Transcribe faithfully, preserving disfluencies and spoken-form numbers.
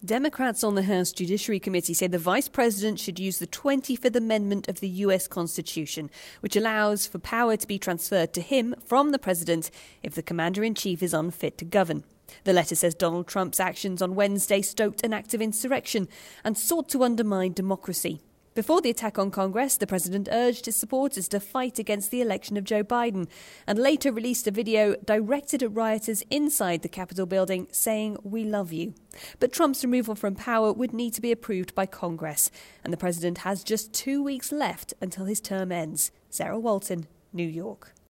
Democrats on the House Judiciary Committee say the Vice President should use the twenty-fifth Amendment of the U S Constitution, which allows for power to be transferred to him from the President if the Commander-in-Chief is unfit to govern. The letter says Donald Trump's actions on Wednesday stoked an act of insurrection and sought to undermine democracy. Before the attack on Congress, the president urged his supporters to fight against the election of Joe Biden and later released a video directed at rioters inside the Capitol building saying, "We love you." But Trump's removal from power would need to be approved by Congress, and the president has just two weeks left until his term ends. Sarah Walton, New York.